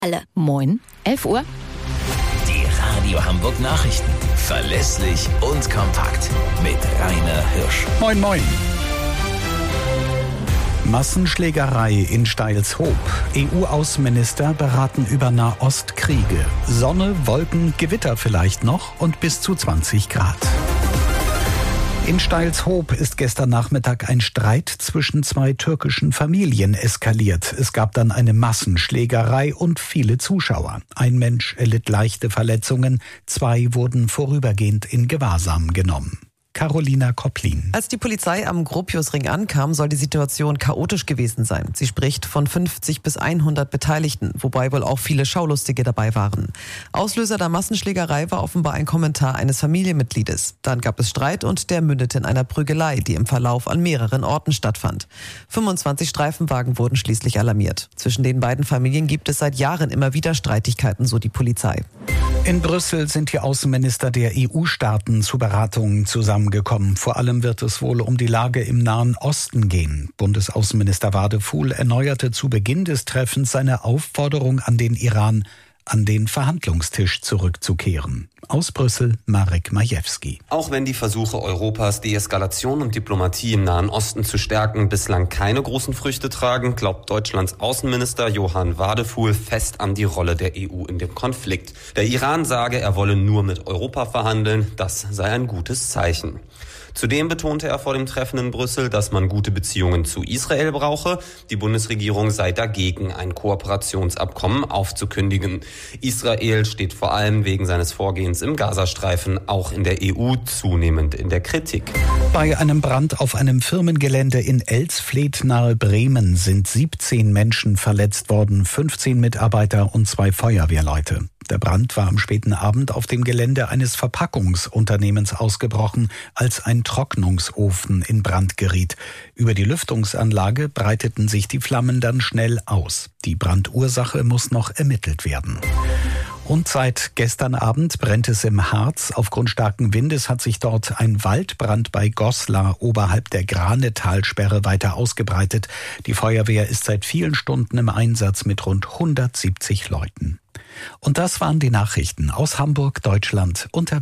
Alle. Moin, 11 Uhr. Die Radio Hamburg Nachrichten. Verlässlich und kompakt. Mit Rainer Hirsch. Moin, moin. Massenschlägerei in Steilshoop. EU-Außenminister beraten über Nahostkriege. Sonne, Wolken, Gewitter vielleicht noch und bis zu 20 Grad. In Steilshoop ist gestern Nachmittag ein Streit zwischen zwei türkischen Familien eskaliert. Es gab dann eine Massenschlägerei und viele Zuschauer. Ein Mensch erlitt leichte Verletzungen, 2 wurden vorübergehend in Gewahrsam genommen. Carolina Kopplin. Als die Polizei am Gropiusring ankam, soll die Situation chaotisch gewesen sein. Sie spricht von 50 bis 100 Beteiligten, wobei wohl auch viele Schaulustige dabei waren. Auslöser der Massenschlägerei war offenbar ein Kommentar eines Familienmitgliedes. Dann gab es Streit und der mündete in einer Prügelei, die im Verlauf an mehreren Orten stattfand. 25 Streifenwagen wurden schließlich alarmiert. Zwischen den beiden Familien gibt es seit Jahren immer wieder Streitigkeiten, so die Polizei. In Brüssel sind die Außenminister der EU-Staaten zu Beratungen zusammengekommen. Vor allem wird es wohl um die Lage im Nahen Osten gehen. Bundesaußenminister Wadefuhl erneuerte zu Beginn des Treffens seine Aufforderung an den Iran, an den Verhandlungstisch zurückzukehren. Aus Brüssel, Marek Majewski. Auch wenn die Versuche Europas, Deeskalation und Diplomatie im Nahen Osten zu stärken, bislang keine großen Früchte tragen, glaubt Deutschlands Außenminister Johann Wadefuhl fest an die Rolle der EU in dem Konflikt. Der Iran sage, er wolle nur mit Europa verhandeln, das sei ein gutes Zeichen. Zudem betonte er vor dem Treffen in Brüssel, dass man gute Beziehungen zu Israel brauche. Die Bundesregierung sei dagegen, ein Kooperationsabkommen aufzukündigen. Israel steht vor allem wegen seines Vorgehens im Gazastreifen auch in der EU zunehmend in der Kritik. Bei einem Brand auf einem Firmengelände in Elsfleth nahe Bremen sind 17 Menschen verletzt worden, 15 Mitarbeiter und 2 Feuerwehrleute. Der Brand war am späten Abend auf dem Gelände eines Verpackungsunternehmens ausgebrochen, als ein Trocknungsofen in Brand geriet. Über die Lüftungsanlage breiteten sich die Flammen dann schnell aus. Die Brandursache muss noch ermittelt werden. Und seit gestern Abend brennt es im Harz. Aufgrund starken Windes hat sich dort ein Waldbrand bei Goslar oberhalb der Granetalsperre weiter ausgebreitet. Die Feuerwehr ist seit vielen Stunden im Einsatz mit rund 170 Leuten. Und das waren die Nachrichten aus Hamburg, Deutschland,